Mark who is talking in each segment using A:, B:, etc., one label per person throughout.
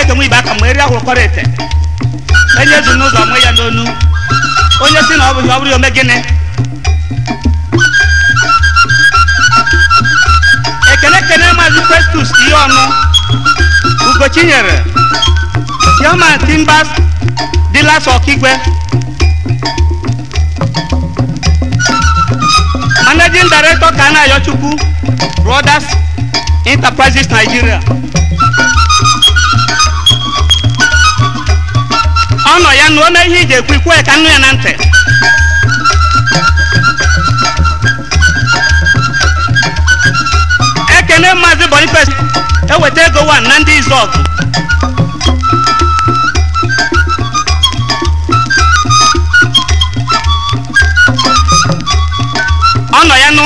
A: eke mụ ibe aka ma eri ahụrụ kọrọ ete enye ezu n'ụzọ mụ ya n'onu onye si na ọ bụghị ọ bụrụ ome gịnị ekene maazị Festus ihe ọnụ Ugochinyere Chairman Timbers Dealers Okigwe Managing Director Kana Ayochukwu Brothers Enterprises Nigeria ọ nọ ya na ome ihe iji ekwu ikwe ka nnu ya na ntị ekene maazị Boniface eweta ego 1 na ndị Izọgụ ọ nọ ya nụ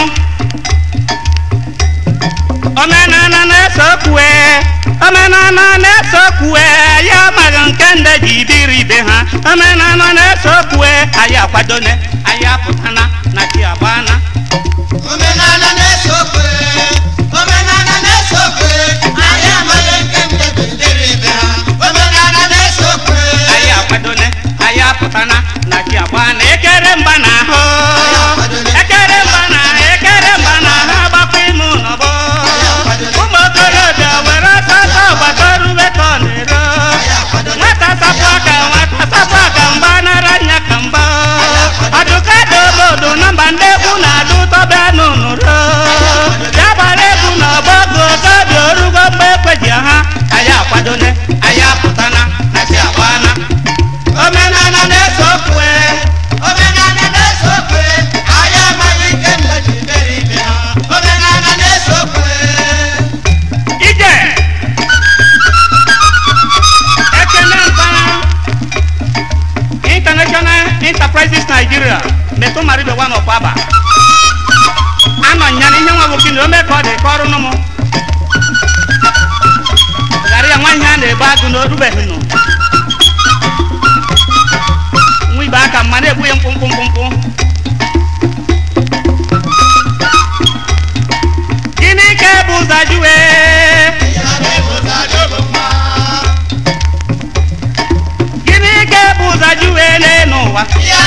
A: omenana na-esokwe omenana na-esokwe ya amaghị nke ndị ji biri ibe ha omenana na-esokwe anyị akwadone anyị apụtana na chi agbana
B: omenala na-esokwe anyị amaghị nke ndị ji biri ibe ha omenala na-esokwe
A: anyị akwadone anyị apụtana na chi agbana ekere mba na ahụ ekere mba na ahụ agbakwa ime ụnọbọ ụmụ okorobịa were ọsọsọ gbatoruwe ka ọ na-ero nwata sapụ aka mgba nara anya ka mgba ọdụka dị obodo na mba ndị egwu na-adụ tọbịa n'ụnụro ya gbara egwu na ọgbọgụ okobi orugo mgbe ekweji ha anyị akwadone anyị apụtana na si agbana
B: omenala na-esokwe anyị amaghị nke ndị ji biri ibe ha omenala na-esokwe
A: ije ekene mpana International Enterprises Nigeria metụ maribe wa n'ọkwaba anọ nyana ihe nwa nwoke na ome ka ọ dị ka ọrụ nụmụ ghara ya nwa ihe a na-egbu agụ na orubeghị nụ nwa ibe aka mma na-egbu ya mkpụmkpụmkpụ gịnị ka ebu ụzọ jụwe gịnị ka ebu ụzọ jụwe n'elu ụwa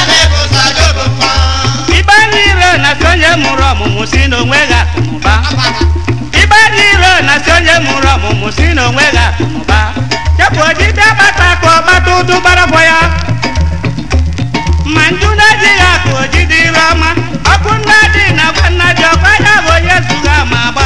A: ibe n'ire na si onye mụrụ ọmụmụ si n'onwe gị akụnụba ibe n'ire na si onye mụrụ ọmụmụ si n'onwe gị akụnụba chepụ ojide gbata ka ọgbata ụdụ gbaragwa ya ma nju na-ejighị akụ ojide ire ọma ọkụ nna dị na gwa nna dị ọkwa ya bụ onye zụga ma gba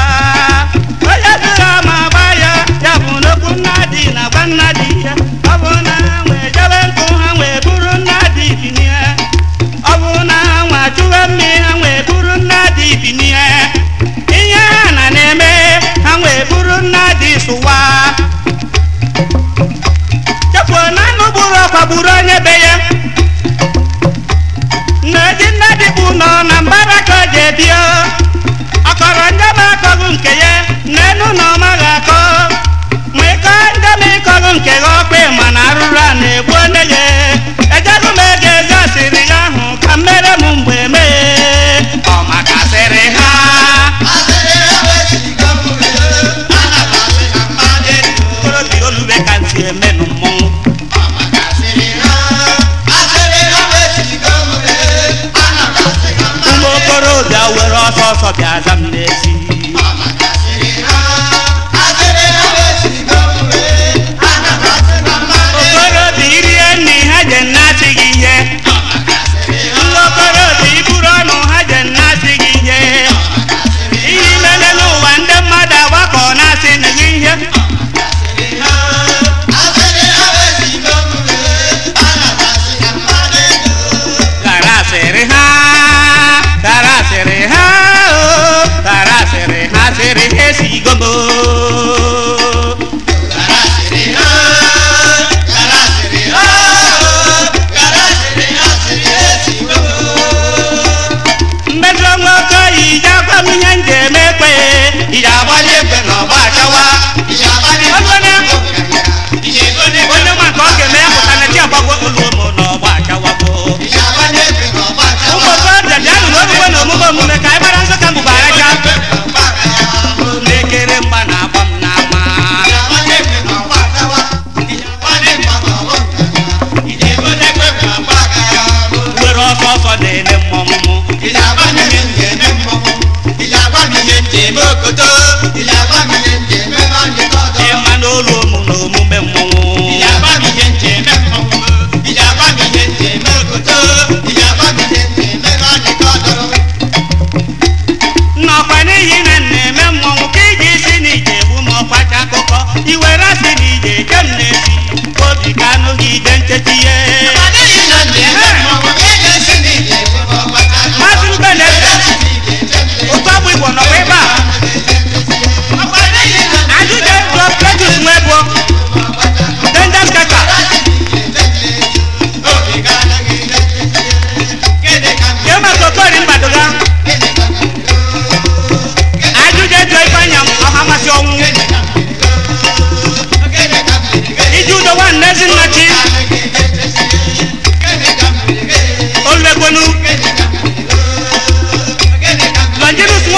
A: ya bụ n'okwu nna dị na gwa nna dị ya ọ bụ na ha nwee jebe nkụ ha nwee buru nna dị binie ọ bụ na ha nwa chụwe mmiri ha nwee buru nna dị binie ihe ha na-eme ha nwee buru nna dị sụwa chefuo na anụ gburu ọkwa gburu onye be ya na-eji nna dịbụ nọ na mbara ka o ji ebio ọkọrọ njebe akọgụ nke ya n'elu na ọ maghị akọ ma ịkọ njebe ịkọgụ nke gị ọkpa ma na arụrụ a na-egbu onye gị ejego m ego ezi asịrị gị ahụ ka mmere m mgbe mee ọ maka asịrị ha okorobi olube ka ntị emenụ mmọnwụ ụmụ okorobịa were ọsọ ọsọ bịa aza m n'ezi okorobịa irie nri ha je nnasị gị ihe ndị okorobịa iburu ọnụ ha je nnasị gị ihe ihe imele n'ụwa ndị mmadụ agbakọ na-asị na gị ihe gara asịrị ha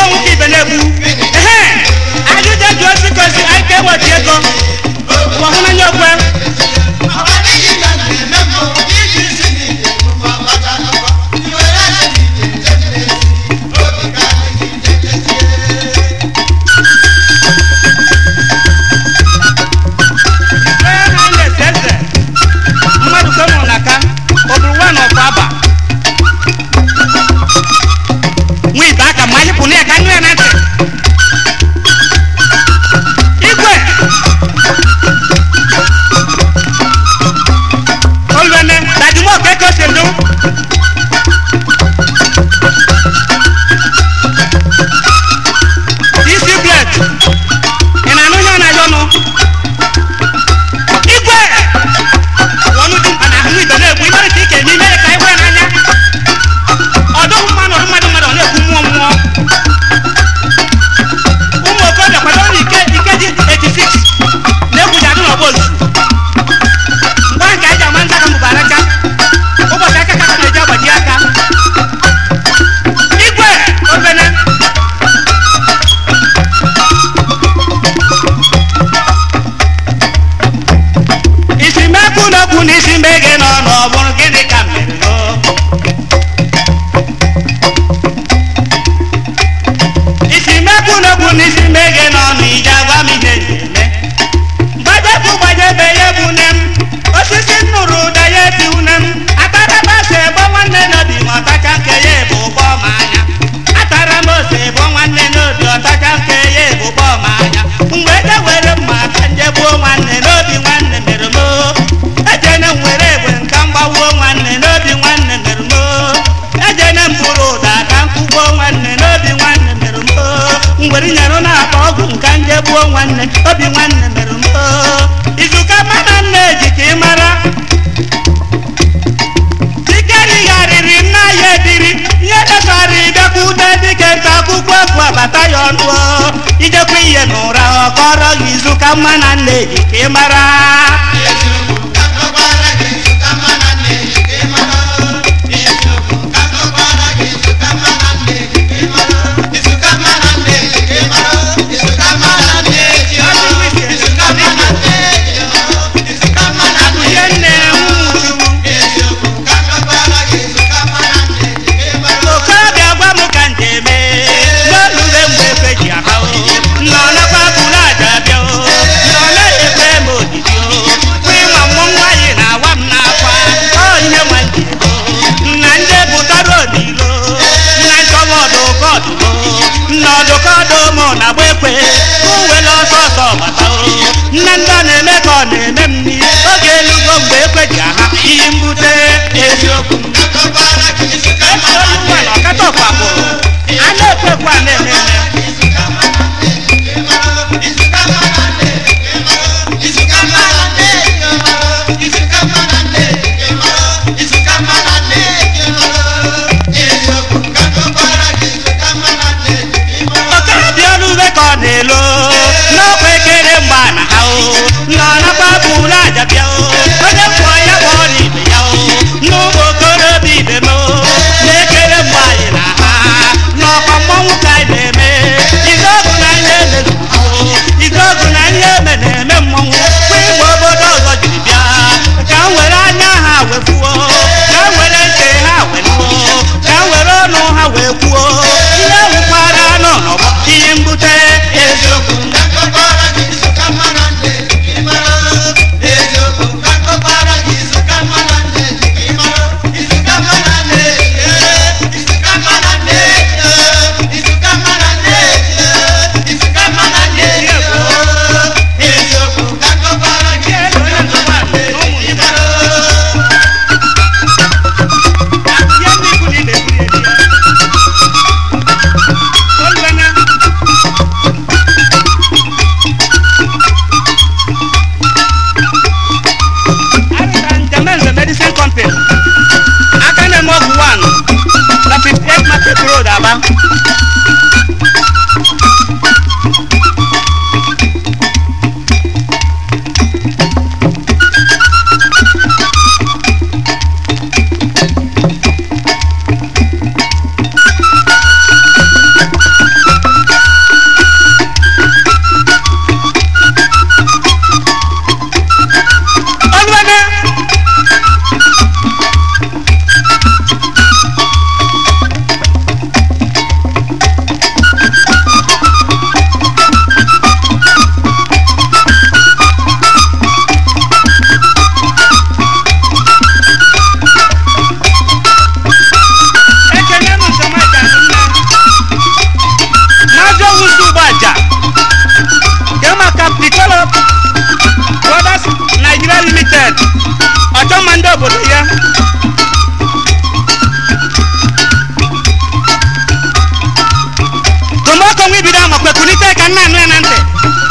A: nwoke ibe na-egbu ehe ajụjụ jụ osi kosi ike weti ego ọhụnanya okwe obi nwanne mere mbo izuka mana nne ji ka ị mara dikeri gharịrị nna ya ediri ihe dechara ịbịakwute dike nta akwụkwọ bụ abata ya ọnụ ijekwa ihe n'ụra ọkọrọ gị izuka mana nne ji ka ị mara
B: Oh
A: Limited ọchọ mma ndị obodo ya gomoko nwa ibido amakwe kulite ka nna anụ ya na ntị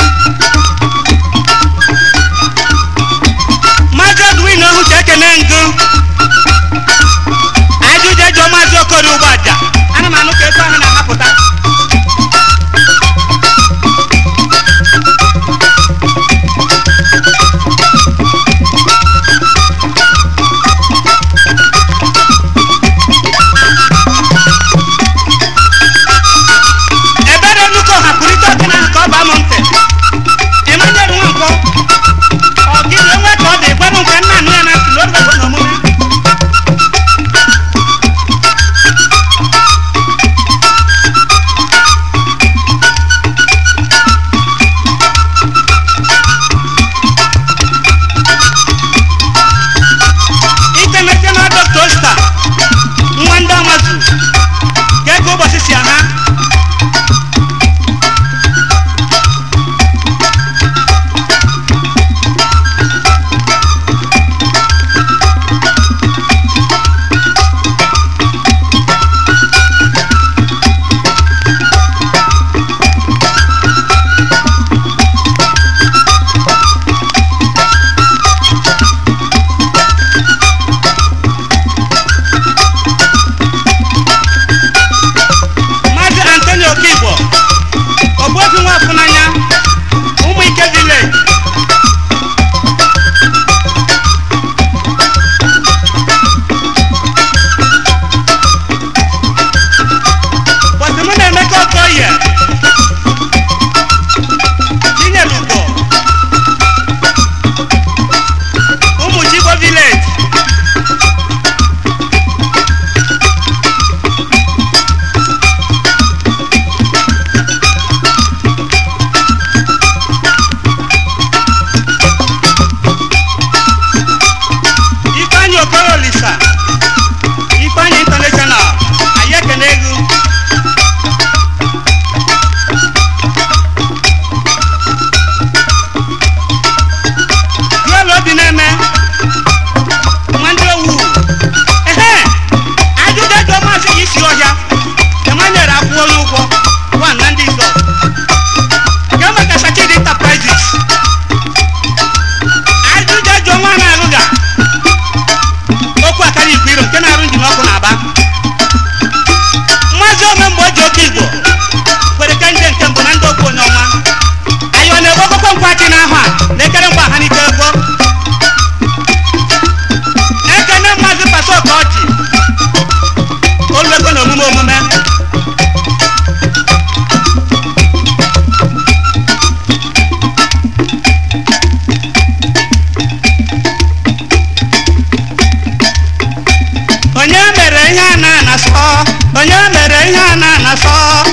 A: Maazị Edwin ohu ka ekene ngụ ajụjụ ejọ Maazị Okori Ụgbọaja ana m anụ ka ego ahụ na-anapụta onye mere ihe a na-asọ